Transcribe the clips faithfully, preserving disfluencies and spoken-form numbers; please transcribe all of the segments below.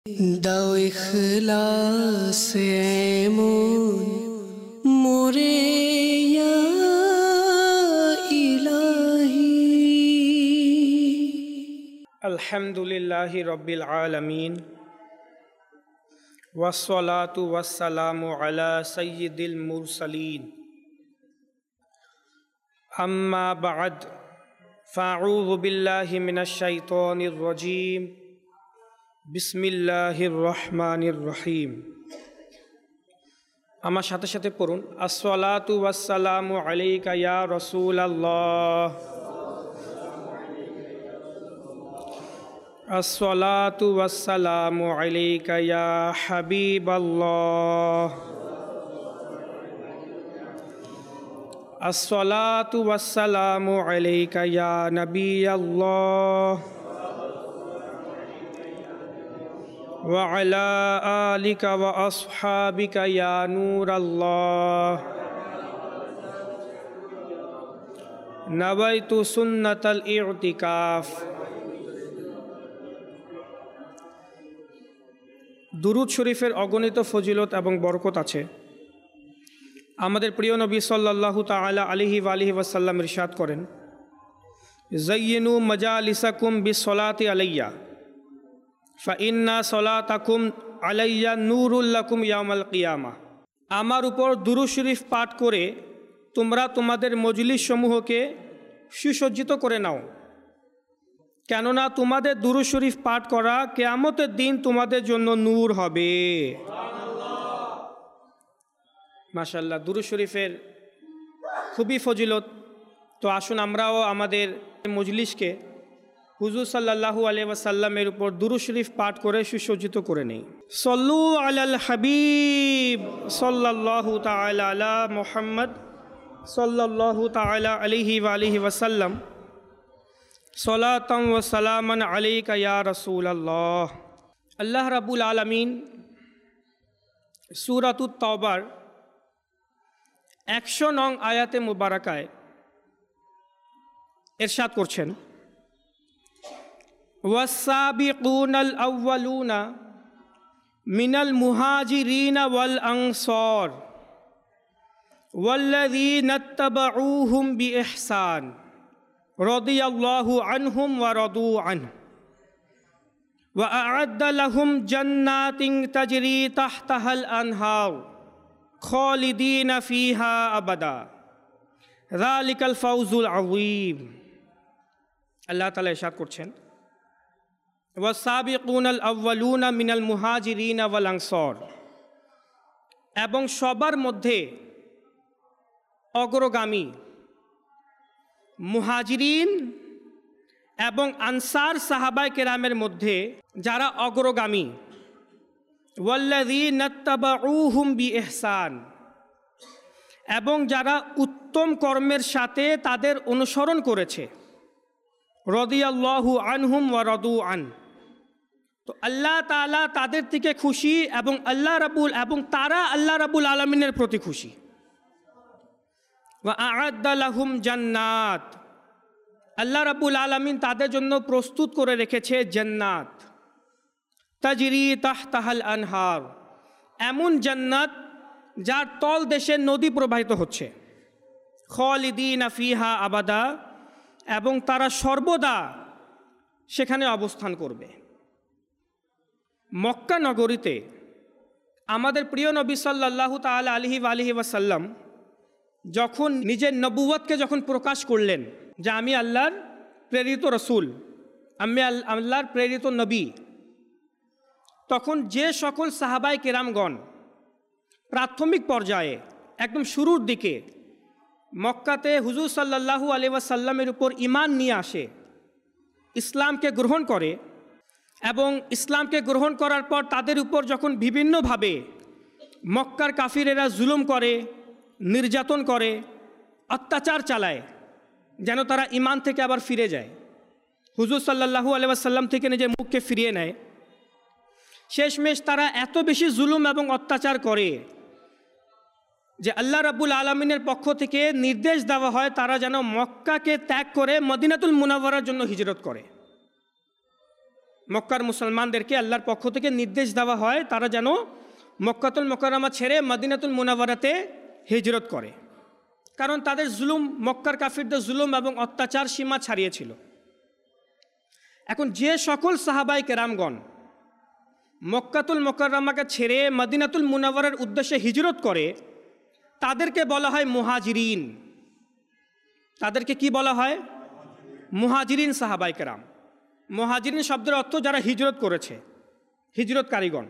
দাও ইখলাস এমন মোরে ইয়া ইলাহি। আলহামদুলিল্লাহি রাব্বিল আলামিন ওয়াসসালাতু ওয়াসসালামু আলা সাইয়্যিদিল মুরসালিন। আম্মা বা'দ, ফাআউযু বিল্লাহি মিনাশ শাইতানির রাজীম। বিসমিল্লাহির রহমানির রহিম। আমার সাথে সাথে পড়ুন, আসসালাতু ওয়াসসালামু আলাইকা ইয়া রাসূলাল্লাহ, আসসালাতু ওয়াসসালামু আলাইকা ইয়া হাবিবাল্লাহ, আসসালাতু ওয়াসসালামু আলাইকা ইয়া নবিয়াল্লাহ ওয়া আলা আলিকা ওয়া আসহাবিকা ইয়া নূরাল্লাহ। নাওয়াইতু সুন্নাতাল ইতিকাফ। দুরূদ শরীফের অগণিত ফজিলত এবং বরকত আছে। আমাদের প্রিয় নবী সাল্লাল্লাহু তাআলা আলাইহি ওয়া আলিহি ওয়াসাল্লাম ইরশাদ করেন, যায়্যিনু মাজালিসাকুম বিসসালাতি আলাইয়া ফাইন্না সলাতাকুম আলাইয়া নূরুল লাকুম ইয়াউমাল কিয়ামা। আমার উপর দুরূদ শরীফ পাঠ করে তোমরা তোমাদের মজলিস সমূহকে সুসজ্জিত করে নাও, কেননা তোমাদের দুরূদ শরীফ পাঠ করা কিয়ামতের দিন তোমাদের জন্য নূর হবে। মাশাআল্লাহ, দুরূদ শরীফের খুবই ফজিলত। তো আসুন আমরাও আমাদের মজলিসকে হুজুর সাল্লাল্লাহু আলাইহি ওয়াসাল্লামের উপর দুরূদ শরীফ পাঠ করে সুসজ্জিত করে নেই। সল্লু আলাল হাবিব সাল্লাল্লাহু তাআলা আলা মুহাম্মদ সাল্লাল্লাহু তাআলা আলাইহি ওয়া আলিহি ওয়াসাল্লাম, সালাতান ওয়া সালামান আলাইকা ইয়া রাসূলাল্লাহ। আল্লাহ রাব্বুল আলামিন সূরাতুত তাওবার একশো নং আয়াতে মুবারাকায় ইরশাদ করছেন, ওয়াসাবিকুনাল আউয়ালুনা মিনাল মুহাজিরিনা ওয়াল আনসার ওয়াল্লাযীনা ইত্তাবাউহুম বিইহসান রাদিয়াল্লাহু আনহুম ওয়া রাদু আনহু ওয়া আ'আদ্দা লাহুম জান্নাতিন তাজরি তাহতাহাল আনহার খালিদিনা ফিহা আবাদা যালিকাল ফাওজুল আযীম। আল্লাহ তাআলা ইরশাদ করছেন, ওয়াসাবিকুনাল আউয়ালুনা মিনাল মুহাজিরিনা ওয়াল আনসার, এবং সবার মধ্যে অগ্রগামী মুহাজিরিন এবং আনসার সাহাবায়ে কেরামের মধ্যে যারা অগ্রগামী, ওয়াল্লাযীনা ইত্তাবাউহুম বিইহসান, এবং যারা উত্তম কর্মের সাথে তাদের অনুসরণ করেছে, রাদিয়াল্লাহু আনহুম ওয়া রাদু আন। তো আল্লাহ তাআলা তাদের থেকে খুশি এবং আল্লাহ রাব্বুল এবং তারা আল্লাহ রাব্বুল আলামিনের প্রতি খুশি। ওয়া আ'আদ্দা লাহুম জান্নাত, আল্লাহ রাব্বুল আলামিন তাদের জন্য প্রস্তুত করে রেখেছে জান্নাত, তাজরি তাহতাহাল আনহার, এমন জান্নাত যার তল দেশে নদী প্রবাহিত হচ্ছে, খালিদিনা ফিহা আবাদা, এবং তারা সর্বদা সেখানে অবস্থান করবে। মক্কা নগরীতে আমাদের প্রিয় নবী সাল্লাল্লাহু তাআলা আলাইহি ওয়া আলিহি ওয়াসাল্লাম যখন নিজের নবুয়তকে যখন প্রকাশ করলেন যে আমি আল্লাহর প্রেরিত রসুল, আমি আল্লাহর প্রেরিত নবী, তখন যে সকল সাহাবায়ে কেরামগণ প্রাথমিক পর্যায়ে একদম শুরুর দিকে মক্কাতে হুজুর সাল্লাল্লাহু আলাইহি ওয়াসাল্লামের উপর ঈমান নিয়ে আসে, ইসলামকে গ্রহণ করে, এবং ইসলামকে গ্রহণ করার পর তাদের উপর যখন বিভিন্নভাবে মক্কার কাফিরেরা জুলুম করে, নির্যাতন করে, অত্যাচার চালায়, যেন তারা ঈমান থেকে আবার ফিরে যায়, হুজুর সাল্লাল্লাহু আলাইহি ওয়াসাল্লাম থেকে নিজের মুখকে ফিরিয়ে নেয়, শেষমেশ তারা এত বেশি জুলুম এবং অত্যাচার করে যে আল্লাহ রাব্বুল আলামিনের পক্ষ থেকে নির্দেশ দেওয়া হয় তারা যেন মক্কাকে ত্যাগ করে মদিনাতুল মুনাওয়ারার জন্য হিজরত করে। মক্কার মুসলমানদেরকে আল্লাহর পক্ষ থেকে নির্দেশ দেওয়া হয় তারা যেন মক্কাতুল মুকাররমা ছেড়ে মদিনাতুল মুনাওয়ারাতে হিজরত করে, কারণ তাদের জুলুম, মক্কার কাফিরদের জুলুম এবং অত্যাচার সীমা ছাড়িয়েছিল। এখন যে সকল সাহাবায়ে কেরামগণ মক্কাতুল মুকাররমাকে ছেড়ে মদিনাতুল মুনাওয়ারার উদ্দেশ্যে হিজরত করে তাদেরকে বলা হয় মুহাজিরিন। তাদেরকে কি বলা হয়? মুহাজিরিন সাহাবায়ে কেরাম। মুহাজিরিন শব্দের অর্থ যারা হিজরত করেছে, হিজরতকারীগণ।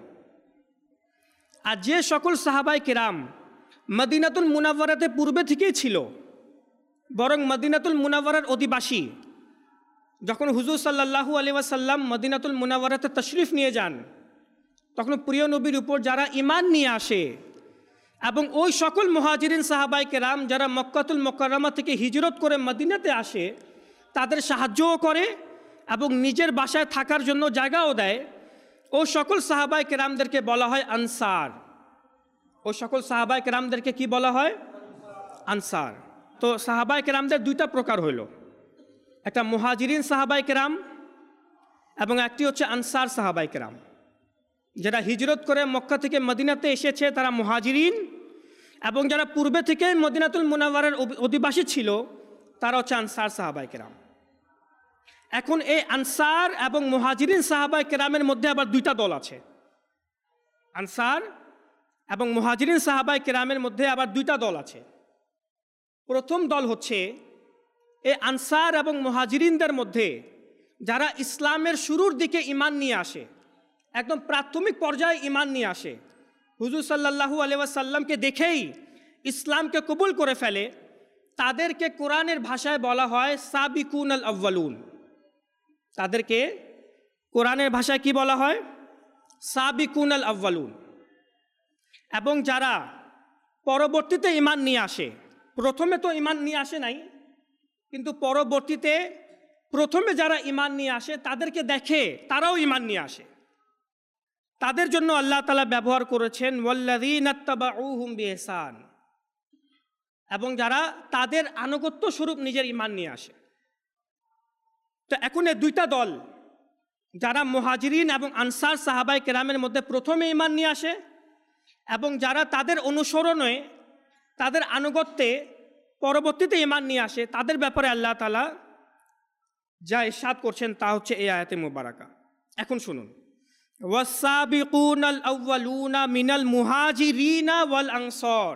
আর যে সকল সাহাবায়ে কেরাম মদিনাতুল মুনাওয়ারাতে পূর্বে থেকেই ছিল, বরং মদিনাতুল মুনাওয়ারার অধিবাসী, যখন হুজুর সাল্লাল্লাহু আলাইহি ওয়াসাল্লাম মদিনাতুল মুনাওয়ারাতে তশরিফ নিয়ে যান তখন প্রিয় নবীর উপর যারা ঈমান নিয়ে আসে এবং ওই সকল মুহাজিরিন সাহাবায়ে কেরাম যারা মক্কাতুল মুকাররমা থেকে হিজরত করে মদিনাতে আসে তাদের সাহায্যও করে এবং নিজের বাসায় থাকার জন্য জায়গাও দেয়, ও সকল সাহাবায়ে কেরামদেরকে বলা হয় আনসার। ও সকল সাহাবায়ে কেরামদেরকে কি বলা হয়? আনসার। তো সাহাবায়ে কেরামদের দুইটা প্রকার হইল, একটা মুহাজিরিন সাহাবায়ে কেরাম এবং একটি হচ্ছে আনসার সাহাবায়ে কেরাম। যারা হিজরত করে মক্কা থেকে মদিনাতে এসেছে তারা মুহাজিরিন, এবং যারা পূর্বে থেকে মদিনাতুল মুনাওয়ারার অধিবাসী ছিল তারা হচ্ছে আনসার সাহাবায়ে কেরাম। এখন এই আনসার এবং মুহাজিরিন সাহাবায়ে কেরামের মধ্যে আবার দুইটা দল আছে। আনসার এবং মুহাজিরিন সাহাবায়ে কেরামের মধ্যে আবার দুইটা দল আছে। প্রথম দল হচ্ছে এই আনসার এবং মুহাজিরিনদের মধ্যে যারা ইসলামের শুরুর দিকে ঈমান নিয়ে আসে, একদম প্রাথমিক পর্যায়ে ঈমান নিয়ে আসে, হুজুর সাল্লাল্লাহু আলাইহি ওয়াসাল্লামকে দেখেই ইসলামকে কবুল করে ফেলে, তাদেরকে কোরআনের ভাষায় বলা হয় সাবিকুন আল আউয়ালুন। তাদেরকে কোরআনের ভাষায় কি বলা হয়? সাবিকুন আল আউয়ালুন। এবং যারা পরবর্তীতে ঈমান নিয়ে আসে, প্রথমে তো ঈমান নিয়ে আসে নাই, কিন্তু পরবর্তীতে প্রথমে যারা ঈমান নিয়ে আসে তাদেরকে দেখে তারাও ঈমান নিয়ে আসে, তাদের জন্য আল্লাহ তাআলা ব্যবহার করেছেন ওয়াল্লাযীনা তাবাউহুম বিইহসান, এবং যারা তাদের আনুগত্য স্বরূপ নিজের ঈমান নিয়ে আসে। তো এখন এই দুইটা দল, যারা মুহাজিরিন এবং আনসার সাহাবায়ে কেরামের মধ্যে প্রথমে ঈমান নিয়ে আসে এবং যারা তাদের অনুসরণে তাদের আনুগত্যে পরবর্তীতে ঈমান নিয়ে আসে, তাদের ব্যাপারে আল্লাহ তাআলা যা ইরশাদ করছেন তা হচ্ছে এই আয়াতে মুবারাকা। এখন শুনুন, ওয়াসাবিকুনাল আউয়ালুনা মিনাল মুহাজিরিনা ওয়াল আনসার।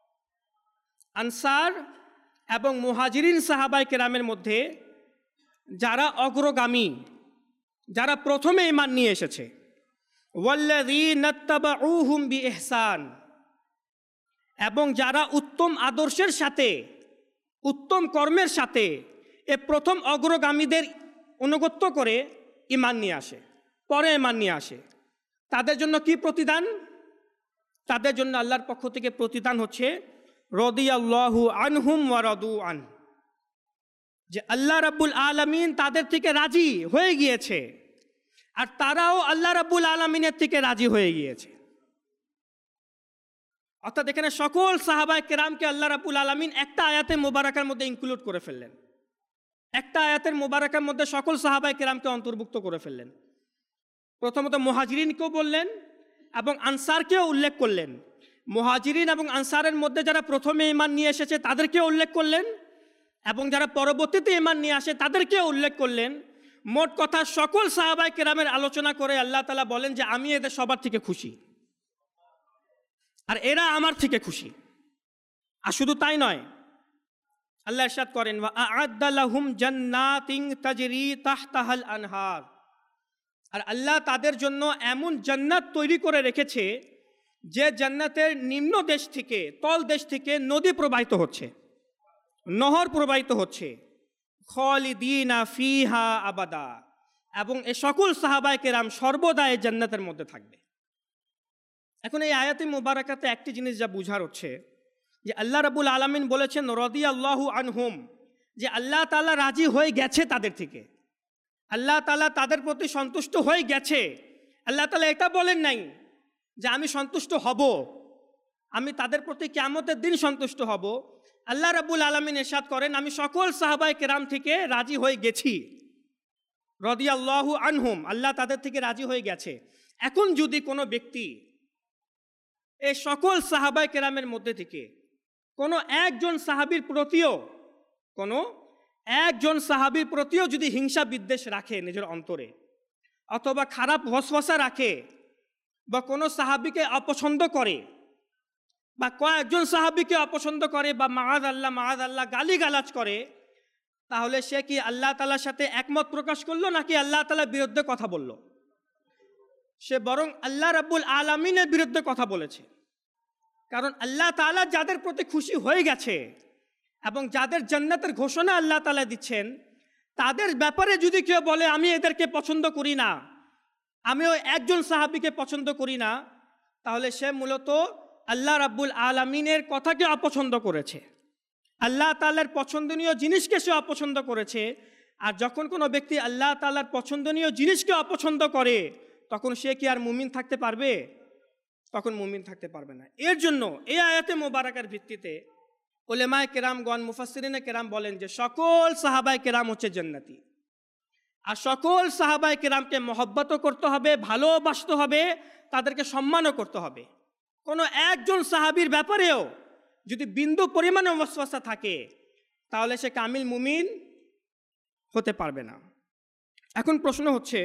আনসার এবং মুহাজিরিন সাহাবায়ে কেরামের মধ্যে যারা অগ্রগামী, যারা প্রথমে ঈমান নিয়ে এসেছে, ওয়াল্লাযীনা তাবাউহুম বিইহসান, এবং যারা উত্তম আদর্শের সাথে উত্তম কর্মের সাথে এ প্রথম অগ্রগামীদের অনুগত্য করে ঈমান নিয়ে আসে, পরে ঈমান নিয়ে আসে, তাদের জন্য কি প্রতিদান? তাদের জন্য আল্লাহর পক্ষ থেকে প্রতিদান হচ্ছে রাদিয়াল্লাহু আনহুম ওয়া রাদু আন, যে আল্লাহ রাব্বুল আলামিন তাদের থেকে রাজি হয়ে গিয়েছে আর তারাও আল্লাহ রাব্বুল আলামিনের থেকে রাজি হয়ে গিয়েছে। অর্থাৎ এখানে সকল সাহাবায়ে কেরামকে আল্লাহ রাব্বুল আলামিন একটা আয়াতে মুবারাকার মধ্যে ইনক্লুড করে ফেললেন, একটা আয়াতের মুবারাকার মধ্যে সকল সাহাবায়ে কেরামকে অন্তর্ভুক্ত করে ফেললেন। প্রথমত মুহাজিরিনকেও বললেন এবং আনসারকেও উল্লেখ করলেন। মুহাজিরিন এবং আনসারের মধ্যে যারা প্রথমে ঈমান নিয়ে এসেছে তাদেরকেও উল্লেখ করলেন এবং যারা পরবর্তীতে ঈমান নিয়ে আসে তাদেরকেও উল্লেখ করলেন। মোট কথা সকল সাহাবায়ে কেরামের আলোচনা করে আল্লাহ তাআলা বলেন যে আমি এদের সবার থেকে খুশি আর এরা আমার থেকে খুশি। আর শুধু তাই নয়, আল্লাহ ইরশাদ করেন ওয়া আ'আদ্দা লাহুম জান্নাতিন তাজরি তাহতাহাল আনহার, আর আল্লাহ তাদের জন্য এমন জান্নাত তৈরি করে রেখেছে যে জান্নাতের নিম্ন দেশ থেকে, তল দেশ থেকে নদী প্রবাহিত হচ্ছে, নহর প্রবাহিত হচ্ছে, খালিদিনা ফিহা আবাদা, এবং এ সকল সাহাবায়ে কেরাম সর্বদা এই জান্নাতের মধ্যে থাকবে। এখন এই আয়াতে মুবারাকাতে একটি জিনিস যা বুঝার হচ্ছে যে আল্লাহ রাব্বুল আলামিন বলেছেন রাদিয়াল্লাহু আনহুম, যে আল্লাহ তাআলা রাজি হয়ে গেছে তাদের থেকে, আল্লাহ তাআলা তাদের প্রতি সন্তুষ্ট হয়ে গেছে। আল্লাহ তাআলা এটা বলেন নাই যে আমি সন্তুষ্ট হব, আমি তাদের প্রতি কিয়ামতের দিন সন্তুষ্ট হব। আল্লাহ রাব্বুল আলামিন ইরশাদ করেন আমি সকল সাহাবায়ে কেরাম থেকে রাজি হয়ে গেছি। রাদিয়াল্লাহু আনহুম, আল্লাহ তাদের থেকে রাজি হয়ে গেছে। এখন যদি কোনো ব্যক্তি এই সকল সাহাবায়ে কেরামের মধ্যে থেকে কোনো একজন সাহাবীর প্রতিও কোনো একজন সাহাবীর প্রতিও যদি হিংসা বিদ্বেষ রাখে নিজের অন্তরে, অথবা খারাপ ওয়াসওয়াসা রাখে, বা কোনো সাহাবীকে অপছন্দ করে, বা কয়েকজন সাহাবীকে অপছন্দ করে, বা মাআদ আল্লাহ মাআদ আল্লাহ গালিগালাজ করে, তাহলে সে কি আল্লাহ তাআলার সাথে একমত প্রকাশ করলো নাকি আল্লাহ তাআলার বিরুদ্ধে কথা বলল? সে বরং আল্লাহ রাব্বুল আলামিনের বিরুদ্ধে কথা বলেছে। কারণ আল্লাহ তাআলা যাদের প্রতি খুশি হয়ে গেছে এবং যাদের জান্নাতের ঘোষণা আল্লাহ তাআলা দিচ্ছেন, তাদের ব্যাপারে যদি কেউ বলে আমি এদেরকে পছন্দ করি না, আমি ওই একজন সাহাবীকে পছন্দ করি না, তাহলে সে মূলত আল্লাহ রাব্বুল আলামিনের কথাকে অপছন্দ করেছে, আল্লাহ তাআলার পছন্দনীয় জিনিসকে সে অপছন্দ করেছে। আর যখন কোনো ব্যক্তি আল্লাহ তাআলার পছন্দনীয় জিনিসকে অপছন্দ করে, তখন সে কি আর মুমিন থাকতে পারবে? তখন মুমিন থাকতে পারবে না। এর জন্য এই আয়াতে মোবারকার ভিত্তিতে উলেমায়ে কেরামগণ, মুফাসসিরিনে কেরাম বলেন যে সকল সাহাবায়ে কেরাম হচ্ছে জান্নাতি, আর সকল সাহাবায়ে কেরামকে মহব্বতও করতে হবে, ভালোবাসতে হবে, তাদেরকে সম্মানও করতে হবে। কোনো একজন সাহাবীর ব্যাপারেও যদি বিন্দু পরিমাণে ওয়াসওয়াসা থাকে, তাহলে সে কামিল মুমিন হতে পারবে না। এখন প্রশ্ন হচ্ছে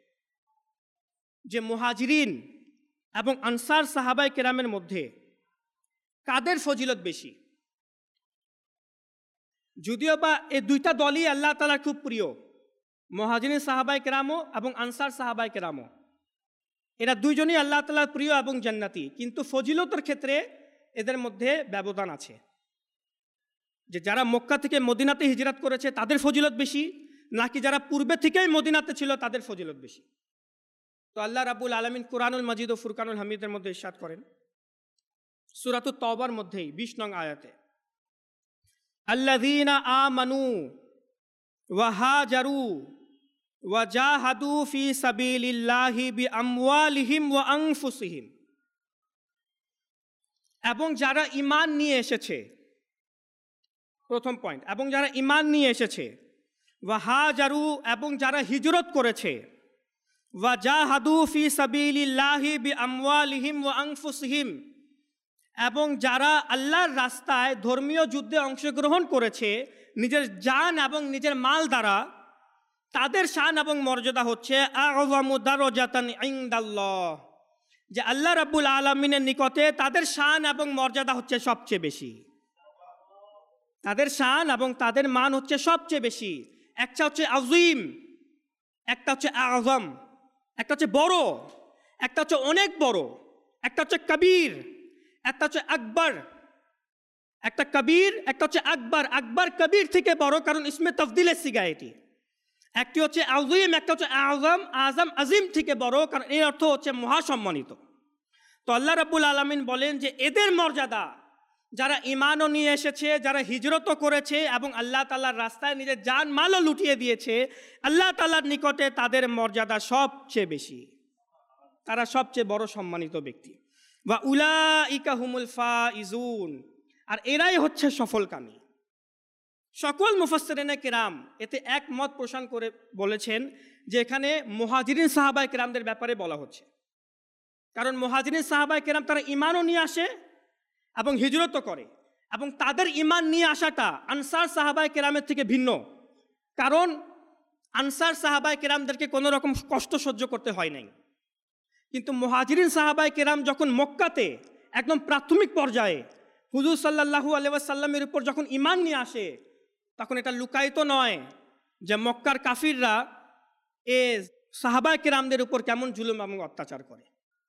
যে মুহাজিরিন এবং আনসার সাহাবায়ে কেরামের মধ্যে কাদের ফজিলত বেশি? যদিও বা এই দুইটা দলই আল্লাহ তাআলার খুব প্রিয়, মুহাজিরিন সাহাবায়ে কেরামও এবং আনসার সাহাবায়ে কেরামও, এরা দুইজনই আল্লাহ তাআলার প্রিয় এবং জান্নাতি, কিন্তু ফজিলতের ক্ষেত্রে এদের মধ্যে ব্যবধান আছে। যে যারা মক্কা থেকে মদিনাতে হিজরত করেছে তাদের ফজিলত বেশি, নাকি যারা পূর্বে থেকেই মদিনাতে ছিল তাদের ফজিলত বেশি? তো আল্লাহ রাব্বুল আলামিন কুরআনুল মাজিদ ও ফুরকানুল হামিদের মধ্যে ইরশাদ করেন সূরাতুত তাওবার মধ্যেই বিশ নং আয়াতে, আল্লাযীনা আমানু ওয়া হাজারু ওয়া জাহাদু ফি সাবিলিল্লাহি বিআমওয়ালিহিম ওয়া আনফুসিহিম, এবং যারা ঈমান নিয়ে এসেছে, প্রথম পয়েন্ট, এবং যারা ঈমান নিয়ে এসেছে, ওয়া হাজারু এবং যারা হিজরত করেছে, ওয়া জাহাদু ফি সাবিলিল্লাহি বিআমওয়ালিহিম ওয়া আনফুসিহিম, এবং যারা আল্লাহর রাস্তায় ধর্মীয় যুদ্ধে অংশগ্রহণ করেছে নিজের জান এবং নিজের মাল দ্বারা, তাদের শান এবং মর্যাদা হচ্ছে আ'যামু দারাজাতান ইনদাল্লাহ, যে আল্লাহ রাব্বুল আলামিনের নিকটে তাদের শান এবং মর্যাদা হচ্ছে সবচেয়ে বেশি, তাদের শান এবং তাদের মান হচ্ছে সবচেয়ে বেশি। একটা হচ্ছে আযীম, একটা হচ্ছে আ'যাম, একটা হচ্ছে বড়, একটা হচ্ছে অনেক বড়, একটা হচ্ছে কবির, একটা হচ্ছে আকবর, একটা কবির, একটা হচ্ছে আকবর। আকবর কবির থেকে বড়, কারণ ইসমে তফদিলের সিগা এটি। একটি হচ্ছে আযীম, একটা হচ্ছে আযম, আযম আজিম থেকে বড়, কারণ এর অর্থ হচ্ছে মহাসম্মানিত। তো আল্লাহ রাব্বুল আলামিন বলেন যে এদের মর্যাদা, যারা ঈমানও নিয়ে এসেছে, যারা হিজরতও করেছে এবং আল্লাহ তাআলার রাস্তায় নিজের জান মালও লুটিয়ে দিয়েছে, আল্লাহ তাআলার নিকটে তাদের মর্যাদা সবচেয়ে বেশি, তারা সবচেয়ে বড় সম্মানিত ব্যক্তি। ওয়া উলাইকা হুমুল ফাইজুন, আর এরাই হচ্ছে সফলকামী। সকল মুফাসসিরিনে কেরাম এতে একমত পোষণ করে বলেছেন যে এখানে মুহাজিরিন সাহাবায়ে কেরামদের ব্যাপারে বলা হচ্ছে, কারণ মুহাজিরিন সাহাবায়ে কেরাম তারা ঈমানও নিয়ে আসে এবং হিজরতও করে, এবং তাদের ঈমান নিয়ে আসাটা আনসার সাহাবায়ে কেরামের থেকে ভিন্ন। কারণ আনসার সাহাবায়ে কেরামদেরকে কোনো রকম কষ্ট সহ্য করতে হয় নাই, কিন্তু মুহাজিরিন সাহাবায়ে কেরাম যখন মক্কাতে একদম প্রাথমিক পর্যায়ে হুজুর সাল্লাল্লাহু আলাইহি ওয়াসাল্লামের উপর যখন ঈমান নিয়ে আসে, তখন এটা লুকায়িত নয় যে মক্কার কাফিররা এ সাহাবায়ে কেরামদের উপর কেমন জুলুম এবং অত্যাচার করে।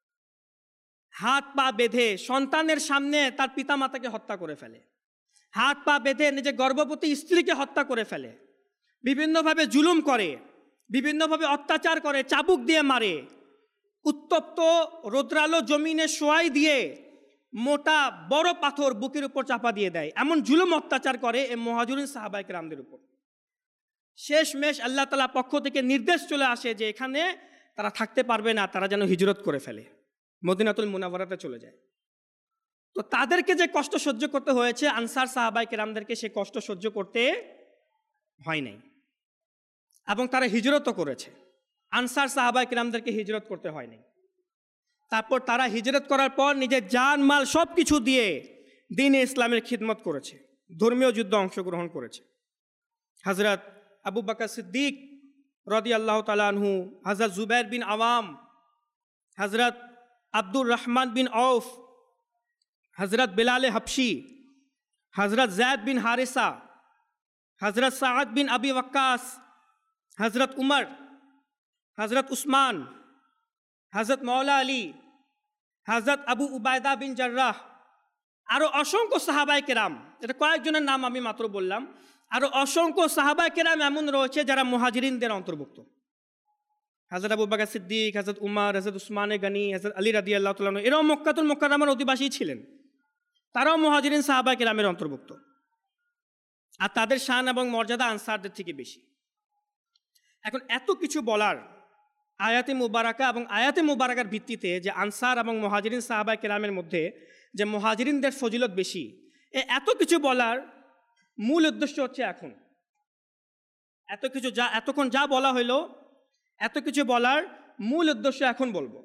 হাত পা বেঁধে সন্তানের সামনে তার পিতামাতাকে হত্যা করে ফেলে, হাত পা বেঁধে নিজের গর্ভবতী স্ত্রীকে হত্যা করে ফেলে, বিভিন্নভাবে জুলুম করে, বিভিন্নভাবে অত্যাচার করে, চাবুক দিয়ে মারে, উত্তপ্ত রৌদ্রালো জমিনে শোয়াই দিয়ে মোটা বড় পাথর বুকের উপর চাপা দিয়ে দেয়, এমন জুলুম অত্যাচার করে এই মুহাজিরিন সাহাবায়ে কেরামদের উপর। শেষমেশ আল্লাহ তাআলার পক্ষ থেকে নির্দেশ চলে আসে যে এখানে তারা থাকতে পারবে না, তারা যেন হিজরত করে ফেলে, মদিনাতুল মুনাওয়ারাতে চলে যায়। তো তাদেরকে যে কষ্ট সহ্য করতে হয়েছে, আনসার সাহাবায়ে কেরামদেরকে সে কষ্ট সহ্য করতে হয় নাই। এবং তারা হিজরতও করেছে। আনসার সাহাবায়ে কিরামদেরকে হিজরত করতে হয়নি। তারপর তারা হিজরত করার পর নিজের জান মাল সব কিছু দিয়ে দ্বীন-এ ইসলামের খিদমত করেছে, ধর্মীয় যুদ্ধে অংশগ্রহণ করেছে। হযরত আবু বকর সিদ্দিক রাদিয়াল্লাহু তাআলা আনহু, হযরত জুবাইর বিন আওয়াম, হযরত আব্দুর রহমান বিন আউফ, হযরত বিলাল হাবশি, হযরত যায়েদ বিন হারিসা, হযরত সাআদ বিন আবি ওয়াক্কাস, হযরত উমর, হযরত উসমান, হযরত মওলা আলী, হযরত আবু উবায়দা বিন জাররাহ, আরও অসংখ্য সাহাবায়ে কেরাম, এটা কয়েকজনের নাম আমি মাত্র বললাম, আরও অসংখ্য সাহাবায়ে কেরাম এমন রয়েছে যারা মুহাজিরিনদের অন্তর্ভুক্ত। হযরত আবু বকর সিদ্দিক, হযরত উমর, হযরত উসমানে গনি, হযরত আলী রাদিয়াল্লাহু তাআলা আনহু, এরাও মক্কাতুল মুকাররমার অধিবাসী ছিলেন, তারাও মুহাজিরিন সাহাবায়ে কেরামের অন্তর্ভুক্ত। আর তাদের শান এবং মর্যাদা আনসারদের থেকে বেশি। এখন এত কিছু বলার আয়াতে মুবারাকা এবং আয়াতে মুবারাকার ভিত্তিতে যে আনসার এবং মুহাজিরিন সাহাবায়ে কেরামের মধ্যে যে মুহাজিরিনদের ফজিলত বেশি, এ এত কিছু বলার মূল উদ্দেশ্য হচ্ছে এখন এত কিছু যা এতক্ষণ যা বলা হইলো, এত কিছু বলার মূল উদ্দেশ্য এখন বলবো।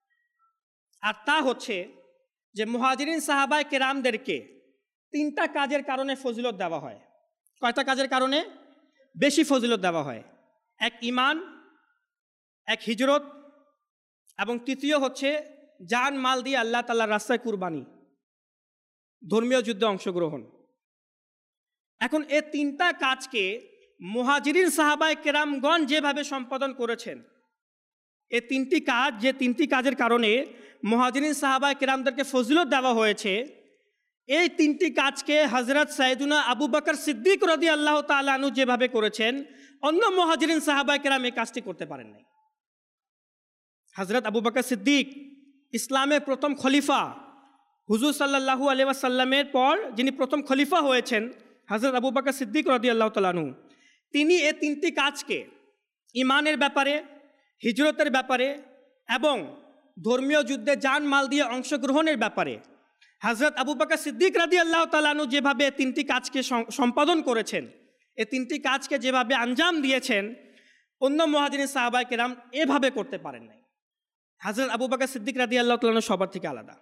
আর তা হচ্ছে যে মুহাজিরিন সাহাবায়ে কেরামদেরকে তিনটা কাজের কারণে ফজিলত দেওয়া হয়। কয়টা কাজের কারণে বেশি ফজিলত দেওয়া হয়? এক ঈমান, এক হিজরত, এবং তৃতীয় হচ্ছে জান মাল দিয়ে আল্লাহ তাআলার রাস্তায় কুরবানি, ধর্মীয় যুদ্ধে অংশগ্রহণ। এখন এ তিনটা কাজকে মুহাজিরিন সাহাবায়ে কেরামগণ যেভাবে সম্পাদন করেছেন, এ তিনটি কাজ যে তিনটি কাজের কারণে মুহাজিরিন সাহাবায়ে কেরামদেরকে ফজিলত দেওয়া হয়েছে, এই তিনটি কাজকে হযরত সাইয়েদুনা আবু বকর সিদ্দিক রাদিয়াল্লাহু তাআলা আনহু যেভাবে করেছেন, অন্য মুহাজিরিন সাহাবায়ে কেরাম এই কাজটি করতে পারেন নাই। হযরত আবু বকর সিদ্দিক ইসলামের প্রথম খলিফা, হুজুর সাল্লাল্লাহু আলাইহি ওয়াসাল্লামের পর যিনি প্রথম খলিফা হয়েছেন, হযরত আবু বকর সিদ্দিক রাদিয়াল্লাহু তাআলা আনহু, তিনি এই তিনটি কাজকে ঈমানের ব্যাপারে, হিজরতের ব্যাপারে এবং ধর্মীয় যুদ্ধে জান মাল দিয়ে অংশগ্রহণের ব্যাপারে হযরত আবু বকর সিদ্দিক রাদিয়াল্লাহু তাআলা আনহু যেভাবে তিনটি কাজকে সম্পাদন করেছেন, এই তিনটি কাজকে যেভাবে আঞ্জাম দিয়েছেন, অন্য মুহাজিরিন সাহাবায়ে কেরাম এভাবে করতে পারেন নাই। হযরত আবু বকর সিদ্দিক রাদিয়াল্লাহু তাআলা আনহু সবার থেকে আলাদা।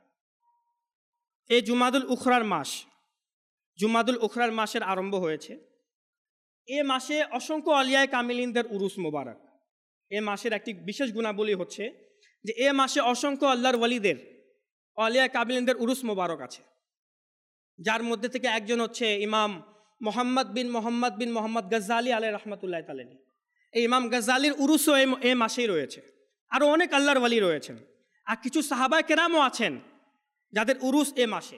এই জুমাদুল উখরার মাস, জুমাদুল উখরার মাসের আরম্ভ হয়েছে। এ মাসে অসংখ্য আলিয়ায়ে কামিলিনদের উরুস মোবারক। এ মাসের একটি বিশেষ গুণাবলী হচ্ছে যে এ মাসে অসংখ্য আল্লাহর ওয়ালিদের, আলিয়ায়ে কামিলিনদের উরুস মোবারক আছে, যার মধ্যে থেকে একজন হচ্ছে ইমাম মোহাম্মদ বিন মোহাম্মদ বিন মোহাম্মদ গজ্জালি আলাইহি রাহমাতুল্লাহি তাআলা। এই ইমাম গজ্জালির উরুসও এ মাসেই রয়েছে। আরও অনেক আল্লাহর ওয়ালি রয়েছেন, আর কিছু সাহাবায়ে কেরামও আছেন যাদের উরুস এ মাসে,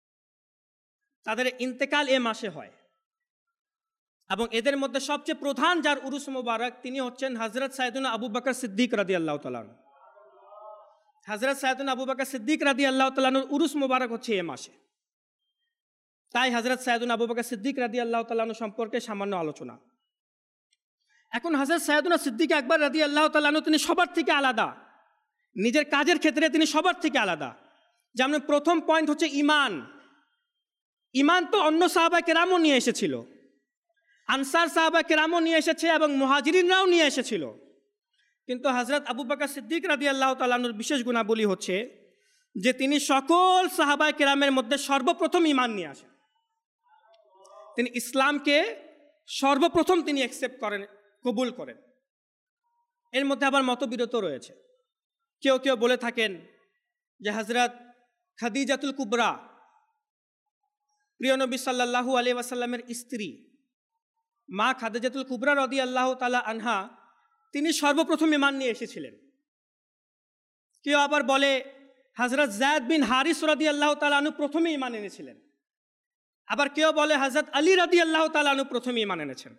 তাদের ইন্তেকাল এ মাসে হয়। এবং এদের মধ্যে সবচেয়ে প্রধান যার উরুস মোবারক, তিনি হচ্ছেন হযরত সাইয়েদুনা আবু বকর সিদ্দিক রাদিয়াল্লাহু তাআলা আনহু। হযরত সাইয়েদুনা আবু বকর সিদ্দিক রাদিয়াল্লাহু তাআলা আনহুর উরুস মোবারক হচ্ছে এ মাসে। তাই হযরত সাইয়েদুনা আবু বকর সিদ্দিক রাদিয়াল্লাহু তাআলা আনহু সম্পর্কে সামান্য আলোচনা। এখন হযরত সাইয়েদুনা সিদ্দিক আকবর রাদিয়াল্লাহু তাআলা আনহু তিনি সবার থেকে আলাদা, নিজের কাজের ক্ষেত্রে তিনি সবার থেকে আলাদা। যেমন প্রথম পয়েন্ট হচ্ছে ঈমান। ঈমান তো অন্য সাহাবায়ে কেরামও নিয়ে এসেছিল, আনসার সাহাবায়ে কেরামও নিয়ে এসেছে এবং মুহাজিরিনরাও নিয়ে এসেছিল, কিন্তু হযরত আবু বকর সিদ্দিক রাদিয়াল্লাহু তাআলা আনহুর বিশেষ গুণাবলী হচ্ছে যে তিনি সকল সাহাবায়ে কেরামের মধ্যে সর্বপ্রথম ঈমান নিয়ে আসেন। তিনি ইসলামকে সর্বপ্রথম তিনি অ্যাকসেপ্ট করেন, কবুল করেন। এর মধ্যে আবার মতবিরোধ রয়েছে। কেউ কেউ বলে থাকেন যে হযরত খাদিজাতুল কুবরা, প্রিয় নবী সাল্লাল্লাহু আলাইহি ওয়াসাল্লামের স্ত্রী মা খাদিজাতুল কুবরা রাদিয়াল্লাহু তাআলা আনহা, তিনি সর্বপ্রথম ঈমান নিয়ে এসেছিলেন। কেউ আবার বলে হযরত যায়েদ বিন হারিস রাদিয়াল্লাহু তাআলা আনহু প্রথমে ঈমান এনেছিলেন। আবার কেউ বলে হযরত আলী রাদিয়াল্লাহু তাআলা আনহু প্রথমে ঈমান এনেছেন।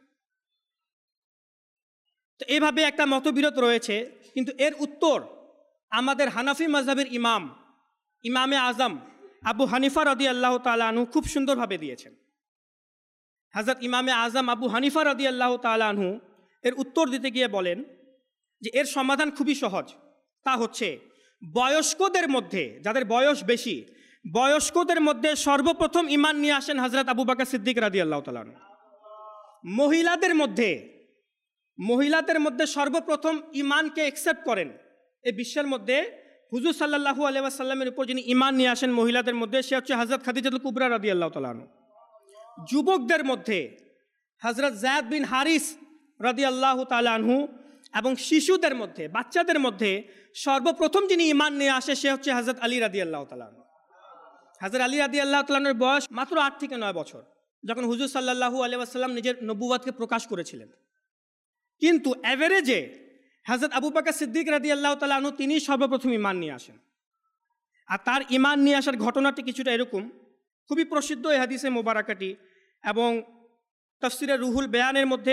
তো এইভাবে একটা মতবিরোধ রয়েছে, কিন্তু এর উত্তর আমাদের হানাফি মাযহাবের ইমাম, ইমামে আজম আবু হানিফা রাদিয়াল্লাহু তাআলা আনহু খুব সুন্দরভাবে দিয়েছেন। হযরত ইমামে আজম আবু হানিফা রাদিয়াল্লাহু তাআলা আনহু এর উত্তর দিতে গিয়ে বলেন যে এর সমাধান খুবই সহজ। তা হচ্ছে বয়স্কদের মধ্যে, যাদের বয়স বেশি, বয়স্কদের মধ্যে সর্বপ্রথম ঈমান নিয়ে আসেন হযরত আবু বকর সিদ্দিক রাদিয়াল্লাহু তাআলা আনহু। মহিলাদের মধ্যে, মহিলাদের মধ্যে সর্বপ্রথম ইমানকে অ্যাকসেপ্ট করেন এই বিশ্বের মধ্যে হুজুর সাল্লাল্লাহু আলাইহি ওয়াসাল্লামের উপর যিনি ইমান নিয়ে আসেন মহিলাদের মধ্যে, সে হচ্ছে হযরত খাদিজাতুল কুবরা রাদিয়াল্লাহু তাআলা আনহা। যুবকদের মধ্যে হযরত যায়েদ বিন হারিস রাদিয়াল্লাহু তাআলা আনহু, এবং শিশুদের মধ্যে বাচ্চাদের মধ্যে সর্বপ্রথম যিনি ইমান নিয়ে আসে সে হচ্ছে হযরত আলী রাদিয়াল্লাহু তাআলা আনহু। হযরত আলী রাদিয়াল্লাহু তাআলা আনহুর বয়স মাত্র আট থেকে নয় বছর যখন হুজুর সাল্লাল্লাহু আলাইহি ওয়াসাল্লাম নিজের নবুয়তকে প্রকাশ করেছিলেন। কিন্তু অ্যাভারেজে হযরত আবু বকর সিদ্দিক রাদিয়াল্লাহু তাআলা আনহু তিনি সর্বপ্রথম ইমান নিয়ে আসেন। আর তার ইমান নিয়ে আসার ঘটনাটি কিছুটা এরকম, খুবই প্রসিদ্ধ এই হাদিসে মোবারকাটি, এবং তাফসিরে রুহুল বয়ানের মধ্যে,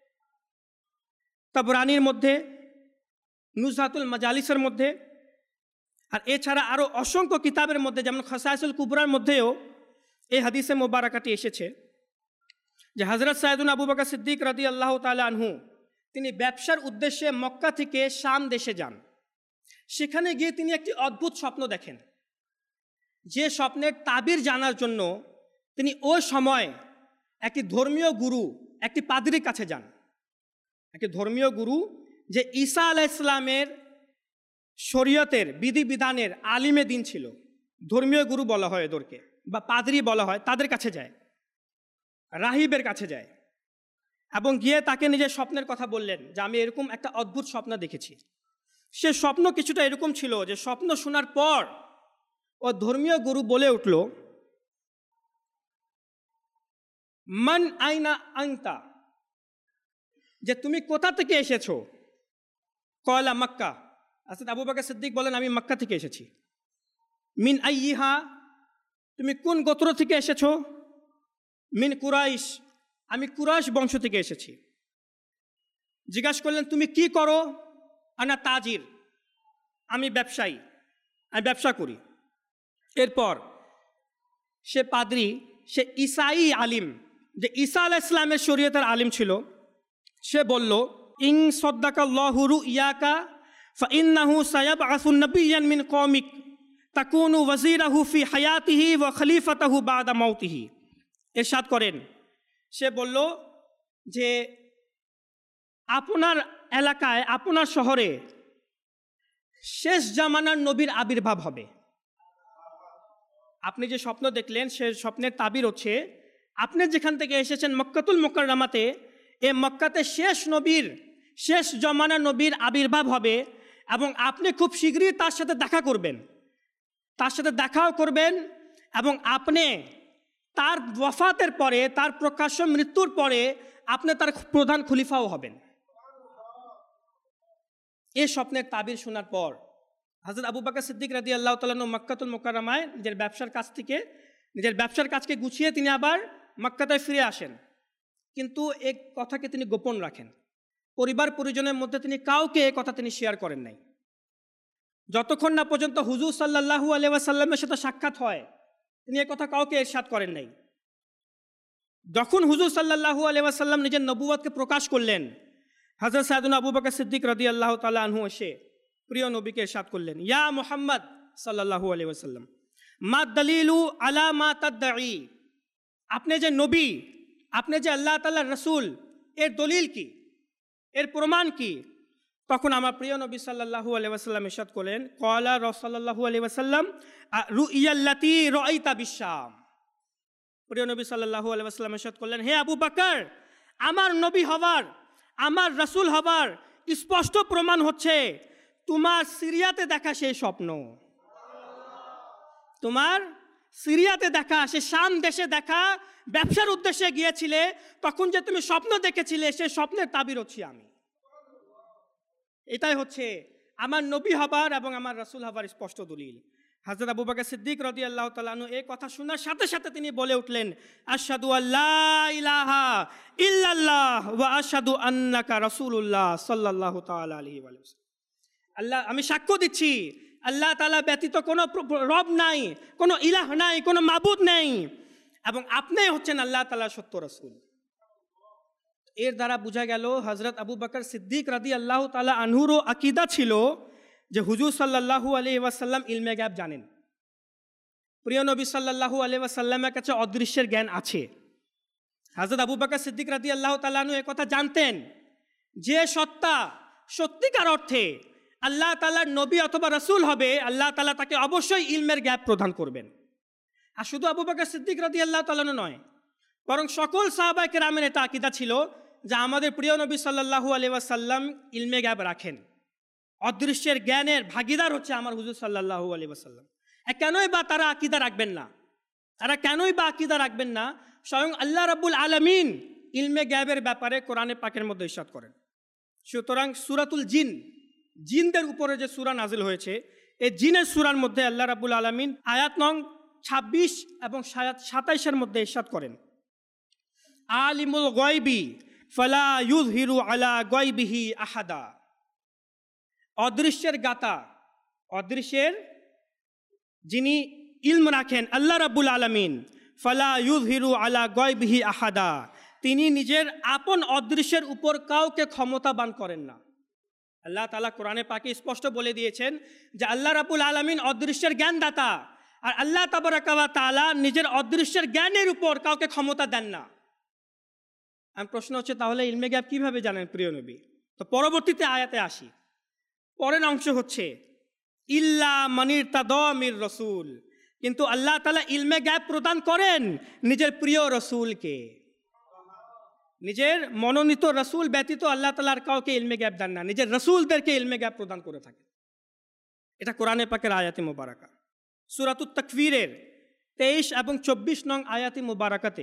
তাবরানির মধ্যে, নুজহাতুল মাজালিসের মধ্যে, আর এছাড়া আরও অসংখ্য কিতাবের মধ্যে যেমন খাসাইসুল কুবরার মধ্যেও এই হাদিসে মোবারকাটি এসেছে যে হযরত সাইয়েদুনা আবু বকর সিদ্দিক রাদিয়াল্লাহু তাআলা আনহু তিনি ব্যবসার উদ্দেশ্যে মক্কা থেকে শাম দেশে যান। সেখানে গিয়ে তিনি একটি অদ্ভুত স্বপ্ন দেখেন, যে স্বপ্নের তাবির জানার জন্য তিনি ওই সময় একটি ধর্মীয় গুরু, একটি পাদ্রীর কাছে যান। একটি ধর্মীয় গুরু যে ঈসা আলাইহিস সালামের শরীয়তের বিধিবিধানের আলিমে দিন ছিল, ধর্মীয় গুরু বলা হয় এদেরকে, বা পাদ্রী বলা হয়, তাদের কাছে যায়, রাহিবের কাছে যায়, এবং গিয়ে তাকে নিজের স্বপ্নের কথা বললেন যে আমি এরকম একটা অদ্ভুত স্বপ্ন দেখেছি। সে স্বপ্ন কিছুটা এরকম ছিল যে স্বপ্ন শোনার পর ও ধর্মীয় গুরু বলে উঠল, মান আইনা আনতা, যে তুমি কোথা থেকে এসেছো? কয়লা মক্কা। হযরত আবু বকর সিদ্দিক বলেন আমি মক্কা থেকে এসেছি। মিন আইয়িহা, তুমি কোন গোত্র থেকে এসেছো? মিন কুরাইশ, আমি কুরাইশ বংশ থেকে এসেছি। জিজ্ঞাসা করলেন তুমি কি করো? আনা তাজির, আমি ব্যবসায়ী, আমি ব্যবসা করি। এরপর সে পাদ্রী, সে ঈসাই আলিম, যে ঈসা আলাইহিস সালামের শরীয়তের আলিম ছিল, সে বলল ইন সাদ্দাকাল্লাহু রুইয়াকা ফাইন্নাহু সায়াবআসু নাবিয়্যান মিন কওমিক তাকুনু ওয়াজিরাহু ফি হায়াতিহি ওয়া খলিফাতাহু বাদা মাউতিহি। ইরশাদ করেন, সে বলল যে আপনার এলাকায়, আপনার শহরে শেষ জামানার নবীর আবির্ভাব হবে। আপনি যে স্বপ্ন দেখলেন সে স্বপ্নের তাবির হচ্ছে আপনি যেখান থেকে এসেছেন মক্কাতুল মুকাররমাতে, এ মক্কাতে শেষ নবীর, শেষ জামানার নবীর আবির্ভাব হবে, এবং আপনি খুব শীঘ্রই তার সাথে দেখা করবেন, তার সাথে দেখাও করবেন, এবং আপনি তার ওয়াফাতের পরে, তার প্রকাশ্য মৃত্যুর পরে আপনি তার প্রধান খলিফাও হবেন। এই স্বপ্নের তাবির শোনার পর হযরত আবু বকর সিদ্দিক রাদিয়াল্লাহু তাআলা আনহু মক্কাতুল মুকাররমায় নিজের ব্যবসার কাছ থেকে, নিজের ব্যবসার কাজকে গুছিয়ে তিনি আবার মক্কাতে ফিরে আসেন। কিন্তু এই কথাকে তিনি গোপন রাখেন, পরিবার পরিজনের মধ্যে তিনি কাউকে এই কথা তিনি শেয়ার করেন নাই, যতক্ষণ না পর্যন্ত হুজুর সাল্লাল্লাহু আলাইহি ওয়াসাল্লামের সাথে সাক্ষাৎ হয়। তিনি এই কথা কাউকে ইরশাদ করেন নাই। যখন হুজুর সাল্লাল্লাহু আলাইহি ওয়াসাল্লাম নিজের নবুয়তকে প্রকাশ করলেন, হযরত সাইয়েদুনা আবু বকর সিদ্দিক রাদিয়াল্লাহু তাআলা আনহু এসে প্রিয় নবীকে ইরশাদ করলেন, ইয়া মুহাম্মদ সাল্লাল্লাহু আলাইহি ওয়াসাল্লাম, মা দলিলু আলা মা তাদঈ, আপনি যে নবী, আপনি যে আল্লাহ তাআলার রাসূল, এর দলিল কি, এর প্রমাণ কি? তখন আমার প্রিয় নবী সাল্লাল্লাহু আলাইহি ওয়াসাল্লাম ইরশাদ করলেন, ক্বালা রাসূলুল্লাহ সাল্লাল্লাহু আলাইহি ওয়াসাল্লাম রুইয়াল্লাতী রাআইতা বিশাম। প্রিয় নবী সাল্লাল্লাহু আলাইহি ওয়াসাল্লাম ইরশাদ করলেন, হে আবু বকর, আমার নবী হবার, আমার রাসূল হবার স্পষ্ট প্রমাণ হচ্ছে তোমার সিরিয়াতে দেখা সেই স্বপ্ন, তোমার সিরিয়াতে দেখা, সে শাম দেশে দেখা, ব্যবসার উদ্দেশ্যে গিয়েছিলে, তখন যে তুমি স্বপ্ন দেখেছিলে সেই স্বপ্নের তাবির হচ্ছি আমি। এটাই হচ্ছে আমার নবী হবার এবং আমার রাসূল হবার স্পষ্ট দলিল। হযরত আবু বকর সিদ্দিক রাদিয়াল্লাহু তাআলা আনহু এই কথা শোনার সাথে সাথে তিনি বলে উঠলেন, আশহাদু আল্লা ইলাহা ইল্লাল্লাহ ওয়া আশহাদু আন্নাকা রাসূলুল্লাহ সাল্লাল্লাহু তাআলা আলাইহি ওয়া সাল্লাম। আল্লাহ, আমি সাক্ষ্য দিচ্ছি আল্লাহ তাআলা ব্যতীত কোনো রব নাই, কোনো ইলাহ নাই, কোনো মাবুদ নেই, এবং আপনিই হচ্ছেন আল্লাহ তাআলার সত্য রাসূল। এর দ্বারা বোঝা গেল হযরত আবু বকর সিদ্দিক রাদিয়াল্লাহু তাআলা আনহুরও আকীদা ছিল যে হুজুর সাল্লাল্লাহু আলাইহি ওয়াসাল্লাম ইলমে গায়ব জানেন। প্রিয় নবী সাল্লাল্লাহু আলাইহি ওয়াসাল্লামের কাছে অদৃশ্যের জ্ঞান আছে। হযরত আবু বকর সিদ্দিক রাদিয়াল্লাহু তাআলা আনহু এই কথা জানতেন যে সত্তা সত্যিকার অর্থে আল্লাহ তাআলার নবী অথবা রাসূল হবে, আল্লাহ তাআলা তাকে অবশ্যই ইলমের জ্ঞান প্রদান করবেন। আর শুধু আবু বকর সিদ্দিক রাদিয়াল্লাহু তাআলা নয়, বরং সকল সাহাবায়ে কেরামের এটা আকীদা ছিল যে আমাদের প্রিয় নবী সাল্লাল্লাহু আলাইহি ওয়াসাল্লাম ইলমে গায়ব রাখেন। অদৃশ্যের জ্ঞানের ভাগিদার হচ্ছে আমার হুজুর সাল্লাল্লাহু আলাইহি ওয়াসাল্লাম। কেনই বা তারা আকীদা রাখবেন না? তারা কেনই বা আকীদা রাখবেন না? স্বয়ং আল্লাহ রাব্বুল আলামিন ইলমে গায়বের ব্যাপারে কোরআনে পাকের মধ্যে ইরশাদ করেন। সুতরাং সূরাতুল জিন, জিনদের উপরে যে সূরা নাজিল হয়েছে, এই জিনের সূরার মধ্যে আল্লাহ রাব্বুল আলামিন আয়াত নং ছাব্বিশ এবং সাতাইশের মধ্যে ইরশাদ করেন, আলিমুল গায়বি ফালা ইউযহিরু আলা গায়বিহি আহাদা। অদৃশ্যের গাতা, অদৃশ্যের যিনি ইলম রাখেন আল্লাহ রাব্বুল আলামিন, ফালা ইউযহিরু আলা গায়বিহি আহাদা, তিনি নিজের আপন অদৃশ্যের উপর কাউকে ক্ষমতাবান করেন না। আল্লাহ তাআলা কোরআনে পাকে স্পষ্ট বলে দিয়েছেন যে আল্লাহ রাব্বুল আলামিন অদৃশ্যের জ্ঞানদাতা, আর আল্লাহ তাবারাকা ওয়া তাআলা নিজের অদৃশ্যের জ্ঞানের উপর কাউকে ক্ষমতা দেন না। আমার প্রশ্ন হচ্ছে, তাহলে ইলমে গায়ব কিভাবে জানেন প্রিয় নবী? তো পরবর্তীতে আয়াতে আসি। পরের অংশ হচ্ছে ইল্লা মানির তাদামির রসুল, কিন্তু আল্লাহ তাআলা ইলমে গায়ব প্রদান করেন নিজের প্রিয় রসুলকে। নিজের মনোনীত রসুল ব্যতীত আল্লাহ তাআলার কাউকে ইলমে গায়ব দেন না, নিজের রসুলদেরকে ইলমে গায়ব প্রদান করে থাকেন। এটা কোরআনে পাকের আয়াতে মুবারাকা। সূরাতুত তাকবীরের তেইশ এবং চব্বিশ নং আয়াতে মুবারাকাতে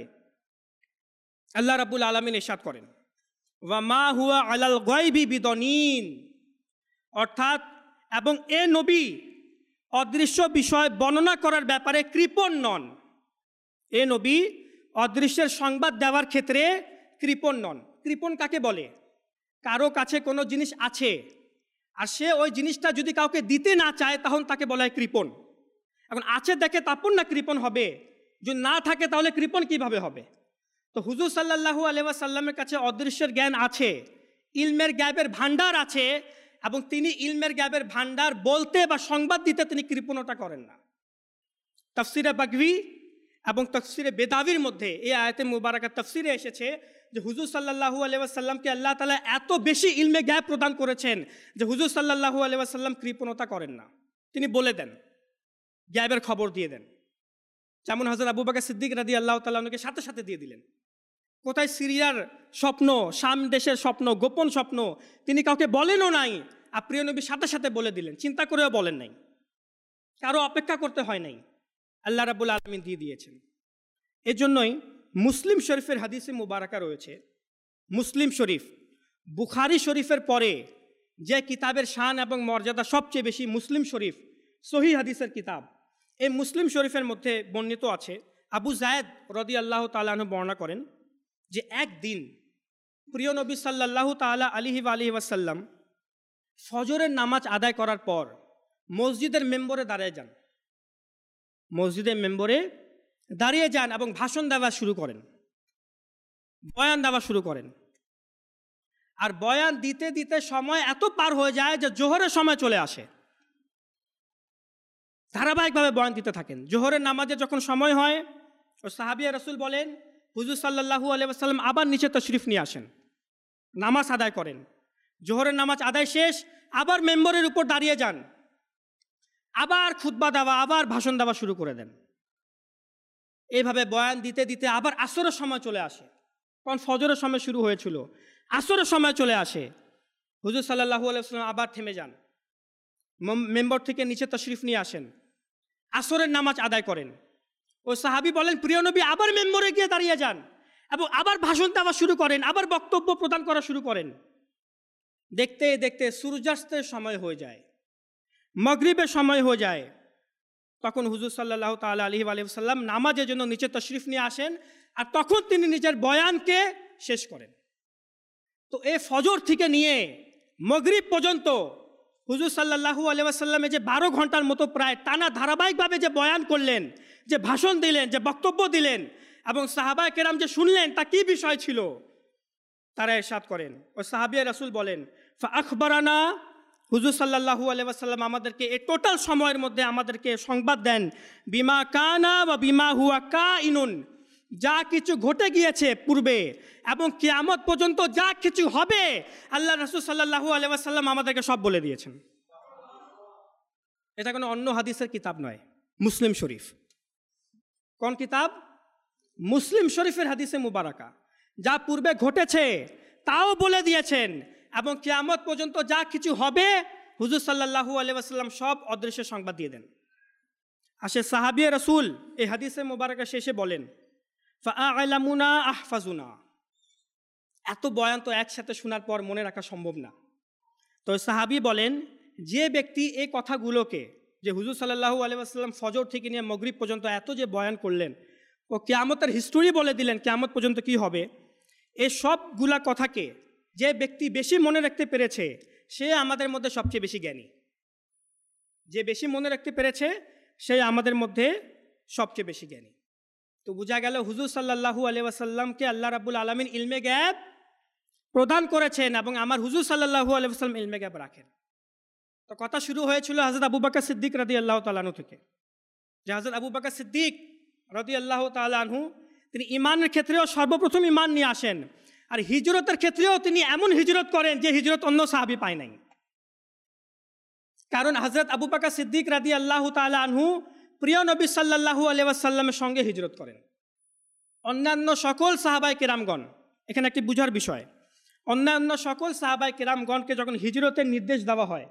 আল্লাহ রাব্বুল আলামিন ইরশাদ করেন, ওয়া মা হুয়া আলাল গায়বি বিদনীন, অর্থাৎ এবং এ নবী অদৃশ্য বিষয় বর্ণনা করার ব্যাপারে কৃপণ নন। এ নবী অদৃশ্যের সংবাদ দেওয়ার ক্ষেত্রে কৃপণ নন। কৃপণ কাকে বলে? কারো কাছে কোনো জিনিস আছে আর সে ওই জিনিসটা যদি কাউকে দিতে না চায় তখন তাকে বলা হয় কৃপণ। এখন আছে দেখে তারপর না কৃপণ হবে, যদি না থাকে তাহলে কৃপণ কিভাবে হবে? তো হুজুর সাল্লাল্লাহু আলাইহি ওয়াসাল্লামের কাছে অদৃশ্যের জ্ঞান আছে, ইলমের গায়বের ভান্ডার আছে, এবং তিনি ইলমের গায়বের ভান্ডার বলতে বা সংবাদ দিতে তিনি কৃপণতা করেন না। তাফসিরে বাগভি এবং তাফসিরে বেদাবির মধ্যে এই আয়াতে মুবারাকা তাফসিরে এসেছে যে হুজুর সাল্লাল্লাহু আলাইহি ওয়াসাল্লামকে আল্লাহ তাআলা এত বেশি ইলমে গায়ব প্রদান করেছেন যে হুজুর সাল্লাল্লাহু আলাইহি ওয়াসাল্লাম কৃপণতা করেন না, তিনি বলে দেন, গায়বের খবর দিয়ে দেন। যেমন হযরত আবু বকর সিদ্দিক রাদিয়াল্লাহু তাআলা আনহুকে সাথে সাথে দিয়ে দিলেন। কোথায় সিরিয়ার স্বপ্ন, শাম দেশের স্বপ্ন, গোপন স্বপ্ন তিনি কাউকে বলেনও নাই, আর প্রিয় নবী সাথে সাথে বলে দিলেন, চিন্তা করেও বলেন নাই, কারো অপেক্ষা করতে হয় নাই, আল্লাহ রাব্বুল আলামিন দিয়ে দিয়েছেন। এজন্যই মুসলিম শরীফের হাদিসে মুবারাকা রয়েছে, মুসলিম শরীফ বুখারী শরীফের পরে যে কিতাবের শান এবং মর্যাদা সবচেয়ে বেশি, মুসলিম শরীফ সহিহ হাদিসের কিতাব। এই মুসলিম শরীফের মধ্যে বর্ণিত আছে, আবু যায়েদ রাদিয়াল্লাহু তাআলা আনহু বর্ণনা করেন যে একদিন প্রিয় নবী সাল্লাল্লাহু তাআলা আলাইহি ওয়া আলিহি ওয়াসাল্লাম ফজরের নামাজ আদায় করার পর মসজিদের মেম্বরে দাঁড়িয়ে যান, মসজিদের মেম্বরে দাঁড়িয়ে যান এবং ভাষণ দেওয়া শুরু করেন, বয়ান দেওয়া শুরু করেন। আর বয়ান দিতে দিতে সময় এত পার হয়ে যায় যে জোহরের সময় চলে আসে। ধারাবাহিকভাবে বয়ান দিতে থাকেন। জোহরের নামাজে যখন সময় হয়, ও সাহাবিয়া রাসূল বলেন হুজুর সাল্লাল্লাহু আলাইহি ওয়াসাল্লাম আবার নিচে তশরিফ নিয়ে আসেন, নামাজ আদায় করেন। জোহরের নামাজ আদায় শেষ, আবার মেম্বরের উপর দাঁড়িয়ে যান, আবার খুতবা দেওয়া, আবার ভাষণ দেওয়া শুরু করে দেন। এইভাবে বয়ান দিতে দিতে আবার আসরের সময় চলে আসে, কারণ ফজরের সময় শুরু হয়েছিল, আসরের সময় চলে আসে। হুজুর সাল্লাল্লাহু আলাইহি ওয়াসাল্লাম আবার থেমে যান, মেম্বর থেকে নিচে তশরিফ নিয়ে আসেন, আসরের নামাজ আদায় করেন। ও সাহাবী বলেন প্রিয় নবী আবার মেম্বরে গিয়ে দাঁড়িয়ে যান এবং আবার ভাষণ দেওয়া শুরু করেন, আবার বক্তব্য প্রদান করা শুরু করেন। দেখতে দেখতে সূর্যাস্তের সময় হয়ে যায়, মাগরিবের সময় হয়ে যায়। তখন হুজুর সাল্লাল্লাহু তাআলা আলাইহি ওয়া সাল্লাম নামাজের জন্য নিচে তশরিফ নিয়ে আসেন, আর তখন তিনি নিজের বয়ানকে শেষ করেন। তো এই ফজর থেকে নিয়ে মাগরিব পর্যন্ত হুজুর সাল্লাল্লাহু আলাইহি ওয়া সাল্লামে যে বারো ঘন্টার মতো প্রায় টানা ধারাবাহিকভাবে যে বয়ান করলেন, যে ভাষণ দিলেন, যে বক্তব্য দিলেন, এবং সাহাবায়ে কেরাম যে শুনলেন তা কি বিষয় ছিল তারা ইরশাদ করেন। ও সাহাবিয়া রাসূল বলেন ফা আখবারানা, হুজুর সাল্লাল্লাহু আলাইহি ওয়াসাল্লাম আমাদেরকে এই টোটাল সময়ের মধ্যে আমাদেরকে সংবাদ দেন, বিমা কানা ওয়া বিমা হুয়া কাইনুন, যা কিছু ঘটে গিয়েছে পূর্বে এবং কিয়ামত পর্যন্ত যা কিছু হবে আল্লাহ রাসূল সাল্লাল্লাহু আলাইহি ওয়াসাল্লাম আমাদেরকে সব বলে দিয়েছেন। এটা কোনো অন্য হাদিসের কিতাব নয়, মুসলিম শরীফ। কোন কিতাব? মুসলিম শরীফের হাদিসে মুবারাকা। যা পূর্বে ঘটেছে তাও বলে দিয়েছেন এবং কিয়ামত পর্যন্ত যা কিছু হবে হুজুর সাল্লাল্লাহু আলাইহি ওয়াসাল্লাম সব অদৃশ্য সংবাদ দিয়ে দেন। আসে সাহাবিয়ে রাসূল এই হাদিসে মুবারাকা শেষে বলেন, ফাআলামুনা আহফাজুনা। এত বয়ান তো একসাথে শোনার পর মনে রাখা সম্ভব না। তো সাহাবী বলেন, যে ব্যক্তি এই কথাগুলোকে, যে হুজুর সাল্লাল্লাহু আলাইহি ওয়াসাল্লাম ফজর থেকে নিয়ে মাগরিব পর্যন্ত এত যে বয়ান করলেন ও কিয়ামতের হিস্টোরি বলে দিলেন কিয়ামত পর্যন্ত কি হবে, এই সবগুলা কথাকে যে ব্যক্তি বেশি মনে রাখতে পেরেছে সে আমাদের মধ্যে সবচেয়ে বেশি জ্ঞানী। যে বেশি মনে রাখতে পেরেছে সে আমাদের মধ্যে সবচেয়ে বেশি জ্ঞানী। তো বোঝা গেল হুজুর সাল্লাল্লাহু আলাইহি ওয়াসাল্লামকে আল্লাহ রাব্বুল আলামিন ইলমে গায়ব প্রদান করেছেন এবং আমার হুজুর সাল্লাল্লাহু আলাইহি ওয়াসাল্লাম ইলমে গায়ব রাখেন। তো কথা শুরু হয়েছিল হযরত আবু বকর সিদ্দিক রাদিয়াল্লাহু তাআলা আনহু থেকে, যে হযরত আবু বকর সিদ্দিক রাদিয়াল্লাহু তাআলা আনহু তিনি ঈমানের ক্ষেত্রেও সর্বপ্রথম ঈমান নিয়ে আসেন, আর হিজরতের ক্ষেত্রেও তিনি এমন হিজরত করেন যে হিজরত অন্য সাহাবী পায় নাই। কারণ হযরত আবু বকর সিদ্দিক রাদিয়াল্লাহু তাআলা আনহু প্রিয় নবী সাল্লাল্লাহু আলাইহি ওয়াসাল্লামের সঙ্গে হিজরত করেন। অন্যান্য সকল সাহাবায়ে কেরামগণ, এখানে একটি বুঝার বিষয়, অন্যান্য সকল সাহাবায়ে কেরামগণকে যখন হিজরতের নির্দেশ দেওয়া হয়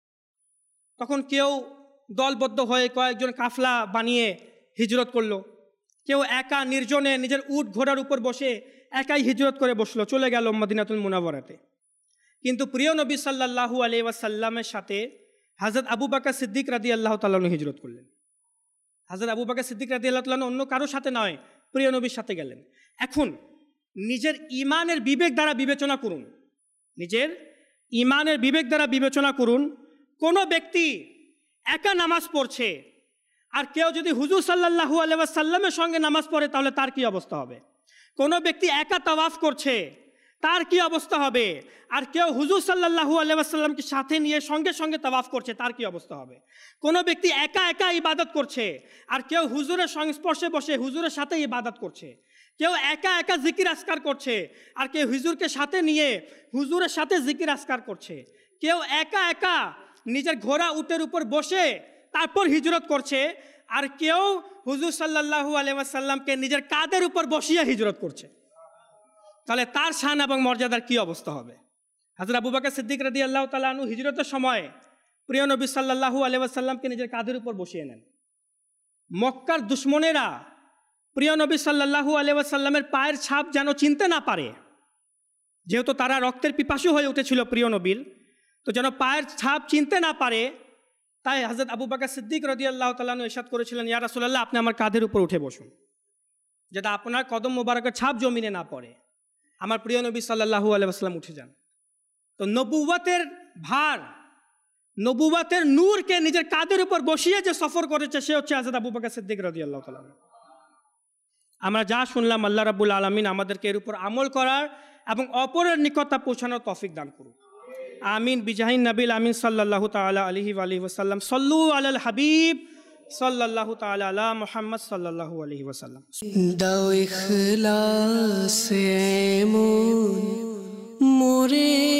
তখন কেউ দলবদ্ধ হয়ে কয়েকজন কাফলা বানিয়ে হিজরত করলো, কেউ একা নির্জনে নিজের উট ঘোড়ার উপর বসে একাই হিজরত করে বসলো, চলে গেল মদিনাতুল মুনাওয়ারাতে। কিন্তু প্রিয় নবী সাল্লাল্লাহু আলাইহি ওয়াসাল্লামের সাথে হযরত আবু বকর সিদ্দিক রাদিয়াল্লাহু তাআলা আনহু হিজরত করলেন। হযরত আবু বকর সিদ্দিক রাদিয়াল্লাহু তাআলা অন্য কারোর সাথে নয়, প্রিয় নবীর সাথে গেলেন। এখন নিজের ঈমানের বিবেক দ্বারা বিবেচনা করুন, নিজের ঈমানের বিবেক দ্বারা বিবেচনা করুন, কোনো ব্যক্তি একা নামাজ পড়ছে আর কেউ যদি হুজুর সাল্লাল্লাহু আলাইহি ওয়াসাল্লামের সঙ্গে নামাজ পড়ে তাহলে তার কি অবস্থা হবে? কোনো ব্যক্তি একা তাওয়াফ করছে তার কি অবস্থা হবে? আর কেউ হুজুর সাল্লাল্লাহু আলাইহি ওয়াসাল্লামকে সাথে নিয়ে সঙ্গে সঙ্গে তাওয়াফ করছে তার কি অবস্থা হবে? কোনো ব্যক্তি একা একা ইবাদত করছে আর কেউ হুজুরের সংস্পর্শে বসে হুজুরের সাথে ইবাদত করছে, কেউ একা একা জিকির আসকার করছে আর কেউ হুজুরকে সাথে নিয়ে হুজুরের সাথে জিকির আসকার করছে, কেউ একা একা নিজের ঘোড়া উটের উপর বসে তারপর হিজরত করছে আর কেউ হুজুর সাল্লাল্লাহু আলাইহি ওয়াসাল্লামকে নিজের কাঁধের উপর বসিয়ে হিজরত করছে, তাহলে তার শান এবং মর্যাদার কি অবস্থা হবে? হযরত আবু বকর সিদ্দিক রাদিয়াল্লাহু তাআলা আনহু হিজরতের সময় প্রিয় নবী সাল্লাল্লাহু আলাইহি ওয়াসাল্লামকে নিজের কাঁধের উপর বসিয়ে নেন। মক্কার দুশমনেরা প্রিয় নবী সাল্লাল্লাহু আলাইহি ওয়াসাল্লামের পায়ের ছাপ যেন চিনতে না পারে, যেহেতু তারা রক্তের পিপাসু হয়ে উঠেছিল প্রিয় নবীর, তো যেন পায়ের ছাপ চিনতে না পারে তাই হযরত আবু বকর সিদ্দিক রাদিয়াল্লাহু তাআলা আনহু ইরশাদ করেছিলেন, ইয়া রাসূলুল্লাহ আপনি আমার কাঁধের উপর উঠে বসুন, যাতে আপনার কদম মোবারকের ছাপ জমিনে না পড়ে। আমার প্রিয় নবী সাল্লাল্লাহু আলাইহি ওয়াসাল্লাম উঠে যান। তো নবুয়তের ভার, নবুয়তের নূরকে নিজের কাঁধের উপর বসিয়ে যে সফর করেছে সে হচ্ছে হযরত আবু বকর সিদ্দিক রাদিয়াল্লাহু তাআলা। আমরা যা শুনলাম আল্লাহ রাব্বুল আলামিন আমাদেরকে এর উপর আমল করার এবং অপরের নিকটতা পৌঁছানোর তৌফিক দান করুন। আমিন বিজাহিন নবীল আমিন সাল্লাল্লাহু তাআলা আলাইহি ওয়া আলিহি ওয়াসাল্লাম। সাল্লু আলাল হাবিব সাল্লাল্লাহু তাআলা আলা মুহাম্মদ সাল্লাল্লাহু আলাইহি ওয়াসাল্লাম। দাও ইখলাস এমন মোরে